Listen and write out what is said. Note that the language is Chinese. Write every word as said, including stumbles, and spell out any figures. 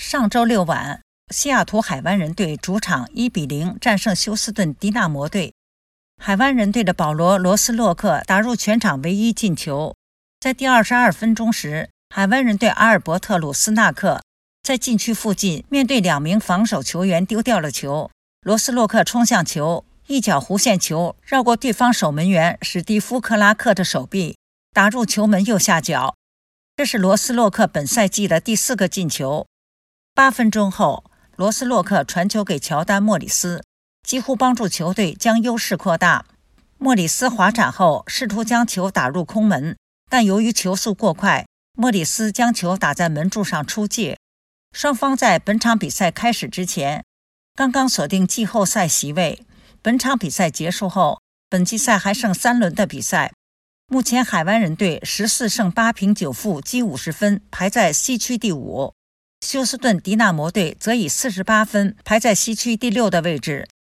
上周六晚，西雅图海湾人队主场一比零战胜休斯顿迪纳摩队。海湾人队的保罗·罗斯洛克打入全场唯一进球。在第二十二分钟时，海湾人队阿尔伯特·鲁斯纳克在禁区附近面对两名防守球员丢掉了球。罗斯洛克冲向球，一脚弧线球绕过对方守门员史蒂夫·克拉克的手臂，打入球门右下角。这是罗斯洛克本赛季的第四个进球。八分钟后，罗斯洛克传球给乔丹·莫里斯，几乎帮助球队将优势扩大。莫里斯滑铲后试图将球打入空门，但由于球速过快，莫里斯将球打在门柱上出界。双方在本场比赛开始之前刚刚锁定季后赛席位。本场比赛结束后，本季赛还剩三轮的比赛。目前海湾人队十四胜八平九负，积五十分，排在西区第五。休斯顿迪纳摩队则以四十八分排在西区第六的位置。